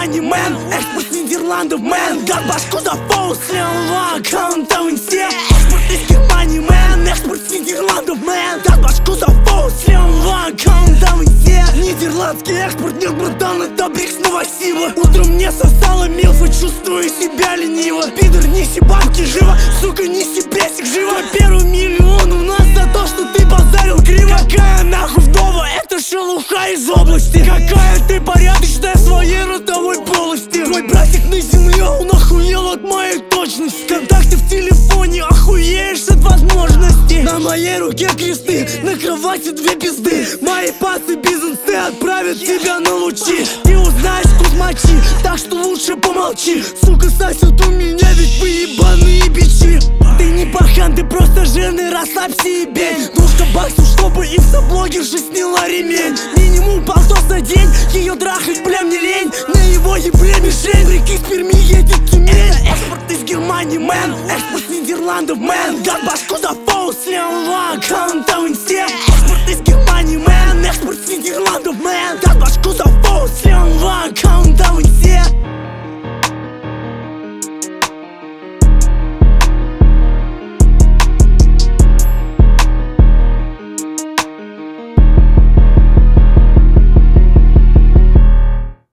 Германии, мэн. Экспорт с Нидерландов, мэн. Гад башку за фоу, слева, аккаунт все. Экспорт из Германии, мэн. Экспорт с Нидерландов, мэн. Гад башку за фоу, слева, аккаунт все. Нидерландский экспорт, нет, братан, это брикс новосила. Утром мне сосала милфа, чувствую себя лениво. Пидор, неси бабки живо, сука, неси бесик живо. Первый миллион у нас за то, что ты базарил криво. Какая нахуй вдова, это шелуха из области. Какая ты порядочная в своей родовой полости. Твой братик на земле, он охуел от моей точности. Контакты в телефоне, охуеешь от возможностей. На моей руке кресты, на кровати две пизды. Мои пасы бизнесы отправят тебя на лучи. Ты узнаешь вкус мочи, так что лучше помолчи. Сука, сосет у меня, ведь вы ебаные бичи. Ты не пахан, ты просто жирный, расслабься и бей. Душка баксов, чтобы инстаблогерша сняла ремень. Минимум полтос на день, ее трахать, бля, мне лень. На его ебле мишень, реки с Перми едет Тюмень. Это экспорт из Германии, мэн. Экспорт с Нидерландов, мэн. Гад башку за фоу, слева, аккаунт все. Экспорт из Германии, мэн. Экспорт с Нидерландов, мэн.